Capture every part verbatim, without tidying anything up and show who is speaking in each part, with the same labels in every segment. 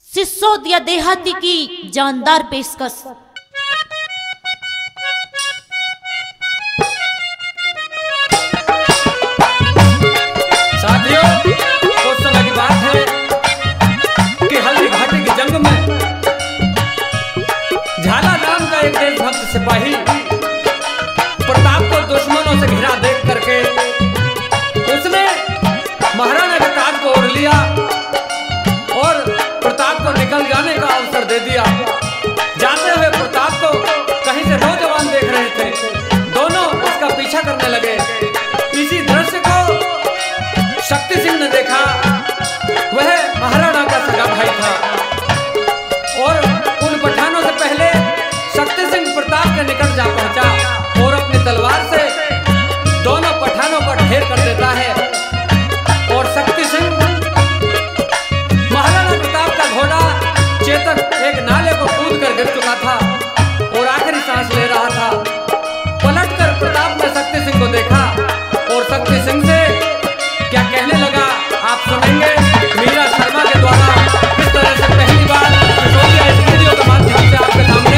Speaker 1: सिसोदिया देहाती की जानदार पेशकश।
Speaker 2: साथियों, कुछ समय की बात है कि हल्दी घाटी की जंग में झाला नाम का एक देशभक्त सिपाही प्रताप को दुश्मनों से घिरा देख करके उसने महाराणा के ताज को ओढ़ लिया और प्रताप को निकल जाने का अवसर दे दिया। जाते हुए प्रताप को कहीं से नौजवान देख रहे थे, दोनों उसका पीछा करने लगे। इसी दृश्य को शक्ति सिंह ने देखा। वह महाराणा का सगा भाई था और उन पठानों से पहले शक्ति सिंह प्रताप के निकट जा पहुंचा और अपनी तलवार से दोनों पठानों को ढेर कर देता है। और शक्ति सिंह महाराणा प्रताप का घोड़ा चेतक एक नाले को कूद कर गिर चुका था और आखिरी सांस ले रहा था। पलटकर प्रताप ने शक्ति सिंह को देखा और शक्ति सिंह से क्या कहने लगा, आप सुनेंगे मीरा शर्मा के द्वारा किस तरह से पहली बार सिसोदिया इस वीडियो के माध्यम से आपके सामने।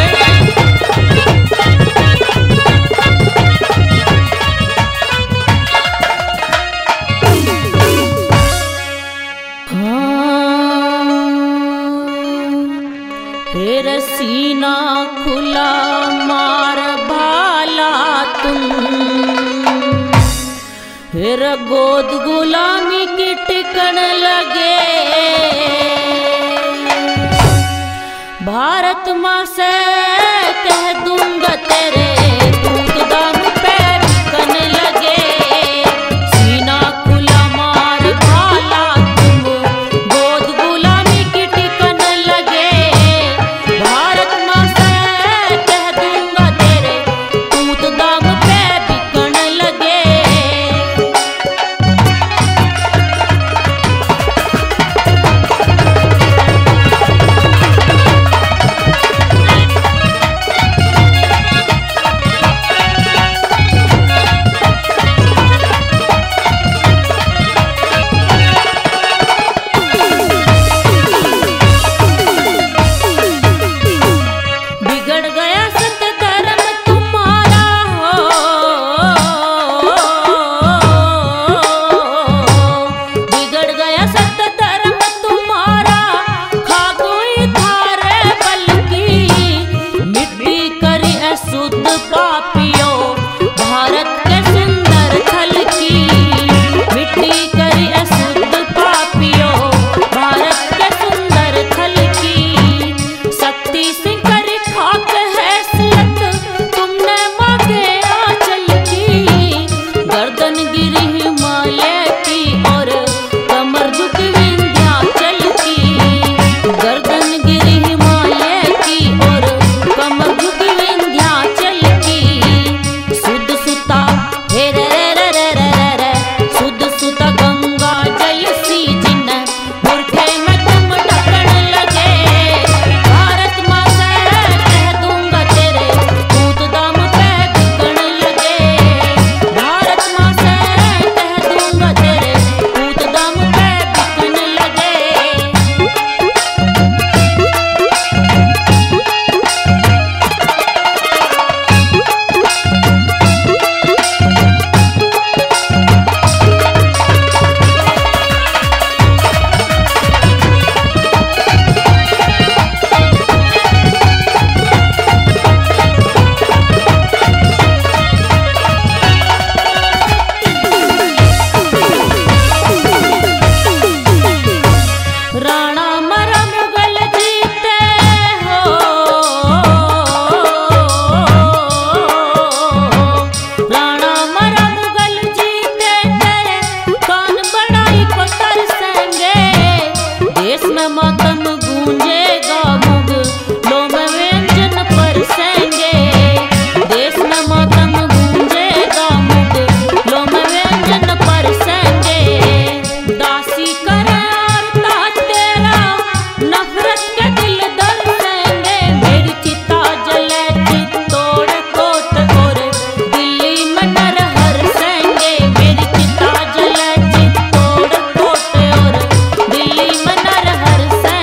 Speaker 1: फिर सीना खुला मार भाला तुम, फिर गोद गुलामी की टिकन लगे। भारत माँ से कह दूंगा तेरे दूध दाम पे बिकन लगे। सीना खुला मार भाला तुम, गोद गुलामी की टिकन लगे। भारत माँ से कह दूंगा तेरे दूध दाम पे बिकन लगे। बिगड़ गया सत धर्म तुम्हारा हो, बिगड़ गया सत धर्म तुम्हारा। खा कोई थारे बल्कि मिट्टी करी अशुद्ध पापियों भारत के सुंदर थल की। मिट्टी करी अशुद्ध पापियों भारत के सुंदर थल की। शक्ति सिंह करी खाक हैसियत तुमने मांगे आंचल की। गर्दन गिरी हिमालय की और कमर झुकी विंध्याचल की। गर्दन गिरी हिमालय की और कमर झुकी विंध्याचल की। शुद्ध सुता हे रे रे रे रे रे रे, शुद्ध सुता गंगा जयसी जिन मूर्खे में तुम ढकन लगे। भारत माँ से कह दूंगा तेरे दूध दाम पे बिकन लगे। भारत माँ से कह दूंगा तेरे दूध दाम पे बिकन लगे। राणा मरा मुगल जीते हो, राणा मरा मुगल जीते तेरे कान बढ़ाई को तरसेंगे। देश में मातम गूंजेगा मुगलों में व्यंजन परसेंगे। देश में मातम गूंजेगा मुगलों में व्यंजन परसेंगे। दासी करे नफरत के दिल दर्सेंगे। मेरी चिता जले चित्तौड़ कोट और दिल्ली में नर हरसेंगे। मेरी चिता जले चित्तौड़ कोट और दिल्ली में नर हरसेंगे।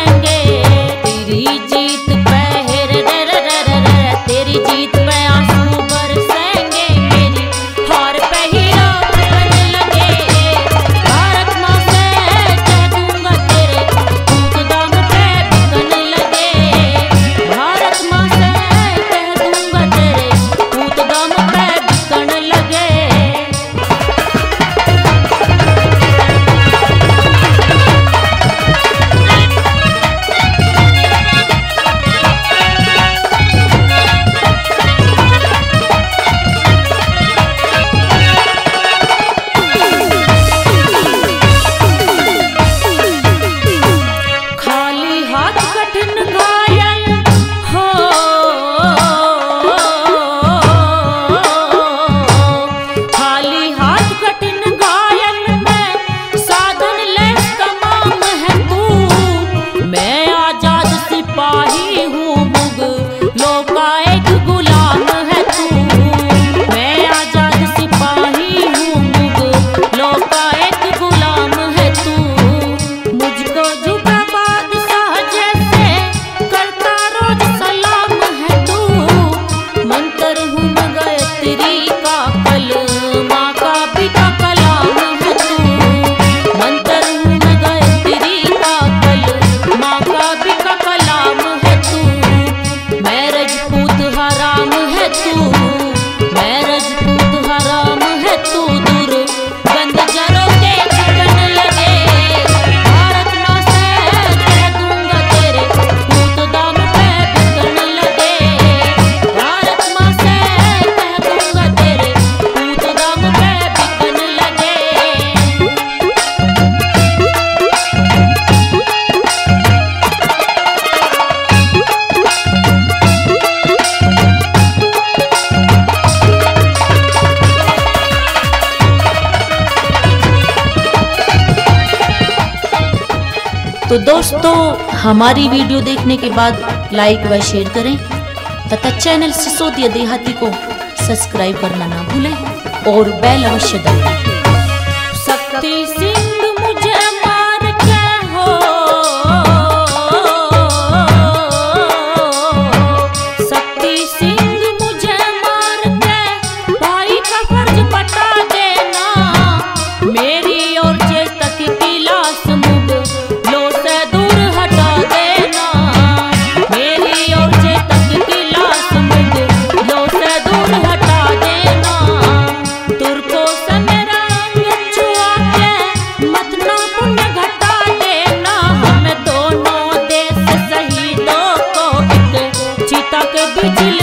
Speaker 1: तो दोस्तों हमारी वीडियो देखने के बाद लाइक व शेयर करें तथा चैनल सिसोदिया देहाती को सब्सक्राइब करना ना भूलें और बेल अवश्य दबाएं। शक्ति सिंह मुझे मार के हो, शक्ति सिंह मुझे मार के भाई का फर्ज बता देना। मेरी और चेतक की लाश मुगलों से दूर हटा देना। मेरी और चेतक की लाश मुगलों से दूर हटा देना। तुर्कों से मेरा अंग छुआ के मत ना पुण्य घटा देना। हमें दोनों देश शहीदों को एक चिता के बीच